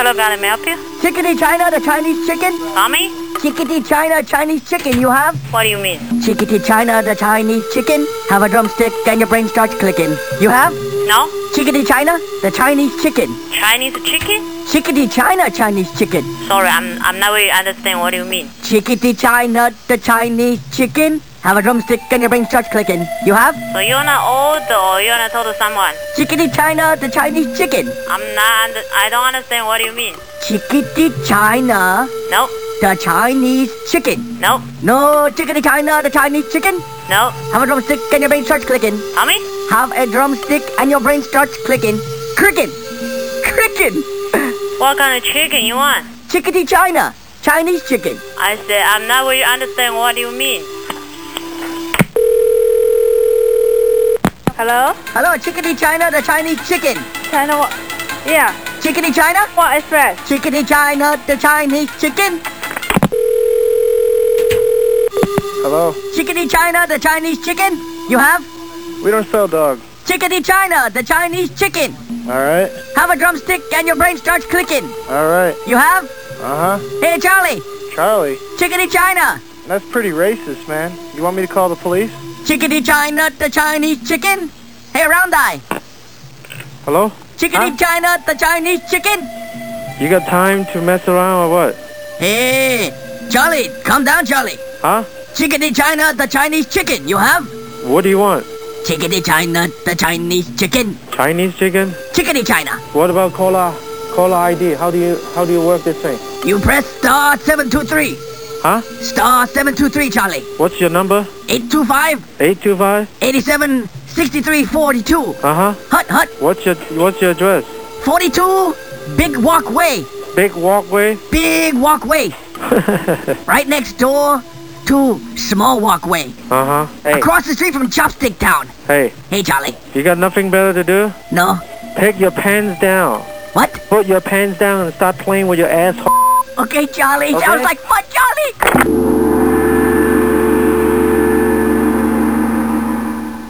Hello, can I help you? Chickadee China, the Chinese chicken? Tommy? Chickadee China, Chinese chicken, you have? What do you mean? Chickadee China, the Chinese chicken? Have a drumstick and your brain starts clicking. You have? No? Chickadee China, the Chinese chicken. Chinese chicken? Chickadee China, Chinese chicken. Sorry, I'm not really understand what you mean. Chickadee China, the Chinese chicken? Have a drumstick and your brain starts clicking. You have? So you're not old or you're not told to someone? Chickadee China, the Chinese chicken. I don't understand what you mean. Chickadee China, No? the Chinese chicken. No? No, Chickadee China, the Chinese chicken? No? Have a drumstick and your brain starts clicking. Tommy? Have a drumstick and your brain starts clicking. Clicking! Clicking! What kind of chicken you want? Chickadee China, Chinese chicken. I said I'm not really understand what you mean. Hello? Hello, Chickadee China, the Chinese chicken. China what? Yeah. Chickadee China? What address? Chickadee China, the Chinese chicken. Hello? Chickadee China, the Chinese chicken. You have? We don't sell dogs. Chickadee China, the Chinese chicken. Alright? Have a drumstick and your brain starts clicking. Alright. You have? Uh-huh. Hey, Charlie. Charlie? Chickadee China. That's pretty racist, man. You want me to call the police? Chickadee China, the Chinese chicken. Hey, Round Eye. Hello? Chickadee China, the Chinese chicken. You got time to mess around or what? Hey, Charlie, calm down, Charlie. Huh? Chickadee China, the Chinese chicken. You have? What do you want? Chickadee China, the Chinese chicken. Chinese chicken? Chickadee China. What about caller ID? How do you work this thing? You press star 723. Huh? Star 723, Charlie. What's your number? 825 825? 87 63 42. Uh-huh. Hut, hut. What's your address? 42 Big Walkway. Big Walkway? Big Walkway. Right next door to Small Walkway. Uh-huh. Hey. Across the street from Chopstick Town. Hey. Hey, Charlie. You got nothing better to do? No? Take your pants down. What? Put your pants down and start playing with your asshole. Okay, Charlie. Okay. Sounds like fun, Charlie.